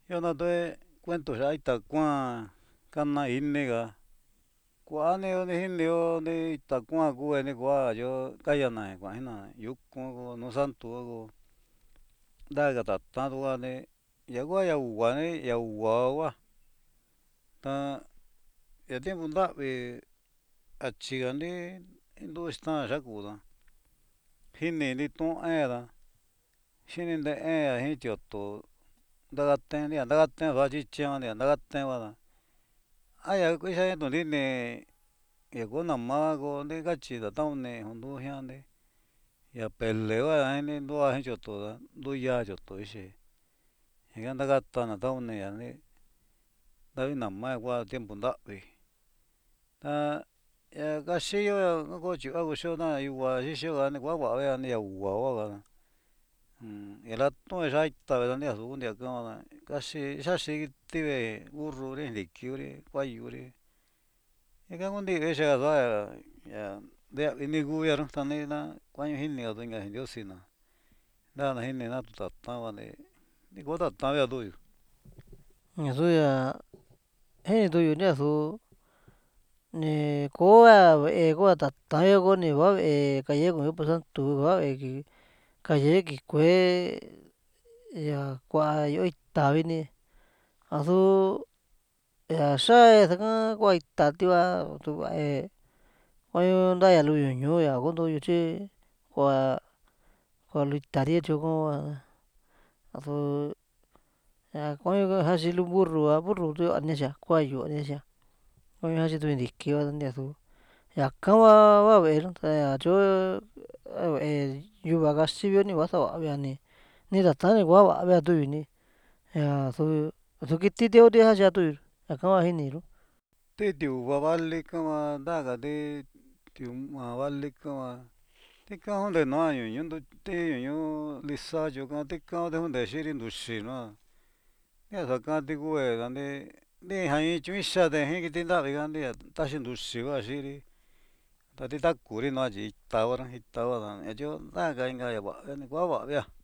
Yo natue cuento xa ita kuan kana ininga kuani jinio ni ita kuan kueni kua yo kayana kuajina yukun ko no santo ko ndaga tatan duani yangua yanguani yanguahua ta ya tiempo nravi achigani ndu ixtan yakuda jini nitun heda xhini nre hen iin tioto ndagaten vachichia ndagaten vada aya kixaña nonini yaku nama ko nrikachi tataoni jundujiande ña peleo ni nroa iin chioto nruya chioto vixhi ña nrakatana taoni yani nravi nama kua tiempo nravi ta ña kaxiyo nga kuxiona yungua xhixio ni kua vea ni yanguahua ña latón ya'a ita vedania xu kunria kamada kaxi xhaxi kitivi burruri nrikuri kuayuri ika kunrivi xhiadua ña nreavini gobierno tanina kuaño jiniga inka nrioxina nrana jinina tu tatan vani niko tatan via tuyu. ñaxuña jinituyu ña xu ni koa vee kua tatan koni va vee kaye con ña santo va vee kaye kikue ña kua yo ita vini adu ña xae xakan kua ita tua tuvae kuaño nraya luyu ñuu ña kontuyo chí kualo itari choko adu ña kuaño jan xhi burro burro tu anixia kuayo anixia kuaño jan chitui nriki ñaxu ñakan va vee ta ña cho vee yuva kaxi ni vaxava vea ni tatan ni kua va vea tuyuni ña du kiti teotia xia tuyu ñakan va jiniro. Ti tiuva vali kama nragati tiuma vali kama tikan konrenoa ñoño ti ñoño lixa'a yukan tikan konrexinri nruxi noa ñaxakanti kue dani nijan iin chon ixade jin kiti nravijan ña taxi nruxi va xinri ta titakuri noa chi ita hora ña cho nraga inka ña va ni kua va vea.